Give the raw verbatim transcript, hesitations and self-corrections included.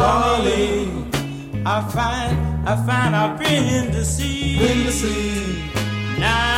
darling, I find, I find I've been deceived. Been deceived. Now